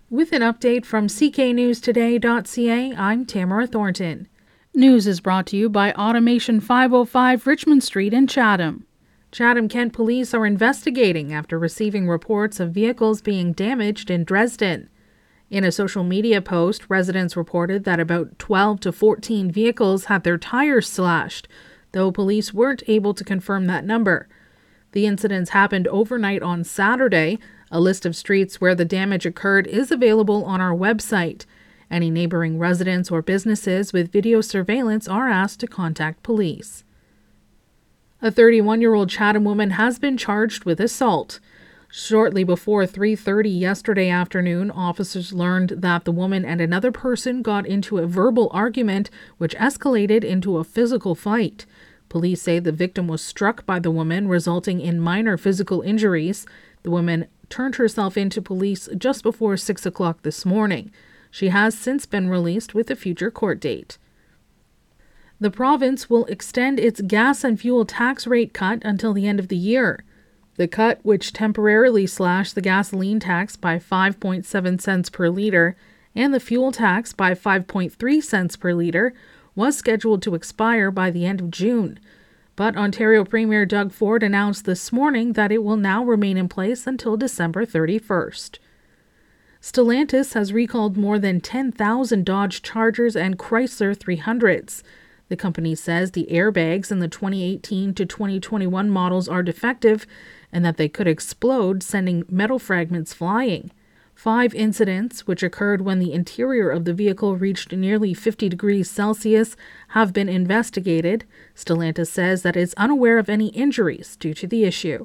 With an update from cknewstoday.ca, I'm Tamara Thornton. News is brought to you by Automation 505 Richmond Street in Chatham. Chatham-Kent police are investigating after receiving reports of vehicles being damaged in Dresden. In a social media post, residents reported that about 12 to 14 vehicles had their tires slashed, though police weren't able to confirm that number. The incidents happened overnight on Saturday. A list of streets where the damage occurred is available on our website. Any neighboring residents or businesses with video surveillance are asked to contact police. A 31-year-old Chatham woman has been charged with assault. Shortly before 3:30 yesterday afternoon, officers learned that the woman and another person got into a verbal argument which escalated into a physical fight. Police say the victim was struck by the woman, resulting in minor physical injuries. The woman turned herself into police just before 6 o'clock this morning. She has since been released with a future court date. The province will extend its gas and fuel tax rate cut until the end of the year. The cut, which temporarily slashed the gasoline tax by 5.7 cents per litre and the fuel tax by 5.3 cents per litre, was scheduled to expire by the end of June. But Ontario Premier Doug Ford announced this morning that it will now remain in place until December 31st. Stellantis has recalled more than 10,000 Dodge Chargers and Chrysler 300s. The company says the airbags in the 2018 to 2021 models are defective and that they could explode, sending metal fragments flying. 5 incidents, which occurred when the interior of the vehicle reached nearly 50 degrees Celsius, have been investigated. Stellantis says that it's unaware of any injuries due to the issue.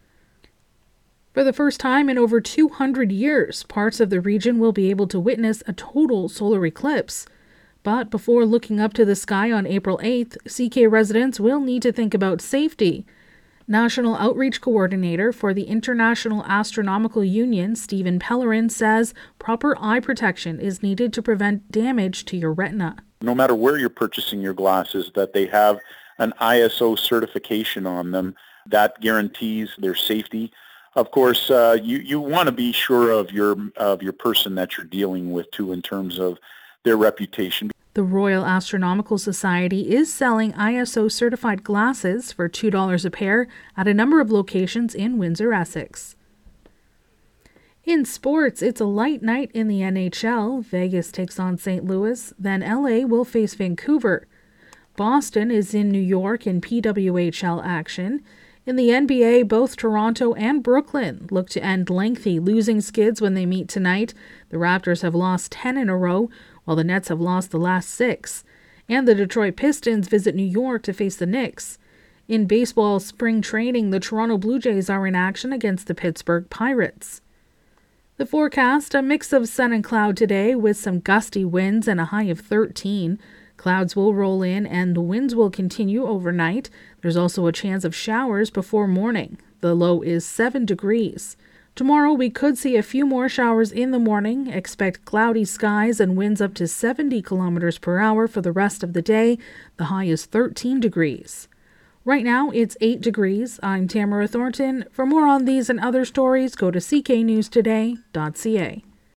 For the first time in over 200 years, parts of the region will be able to witness a total solar eclipse. But before looking up to the sky on April 8th, CK residents will need to think about safety. National Outreach Coordinator for the International Astronomical Union, Stephen Pellerin, says proper eye protection is needed to prevent damage to your retina. No matter where you're purchasing your glasses, that they have an ISO certification on them that guarantees their safety. Of course, you want to be sure of your person that you're dealing with too, in terms of their reputation. The Royal Astronomical Society is selling ISO-certified glasses for $2 a pair at a number of locations in Windsor, Essex. In sports, it's a light night in the NHL. Vegas takes on St. Louis, then LA will face Vancouver. Boston is in New York in PWHL action. In the NBA, both Toronto and Brooklyn look to end lengthy losing skids when they meet tonight. The Raptors have lost 10 in a row, while the Nets have lost the last 6. And the Detroit Pistons visit New York to face the Knicks. In baseball spring training, the Toronto Blue Jays are in action against the Pittsburgh Pirates. The forecast, a mix of sun and cloud today with some gusty winds and a high of 13. Clouds will roll in and the winds will continue overnight. There's also a chance of showers before morning. The low is 7 degrees. Tomorrow we could see a few more showers in the morning. Expect cloudy skies and winds up to 70 kilometers per hour for the rest of the day. The high is 13 degrees. Right now it's 8 degrees. I'm Tamara Thornton. For more on these and other stories, go to cknewstoday.ca.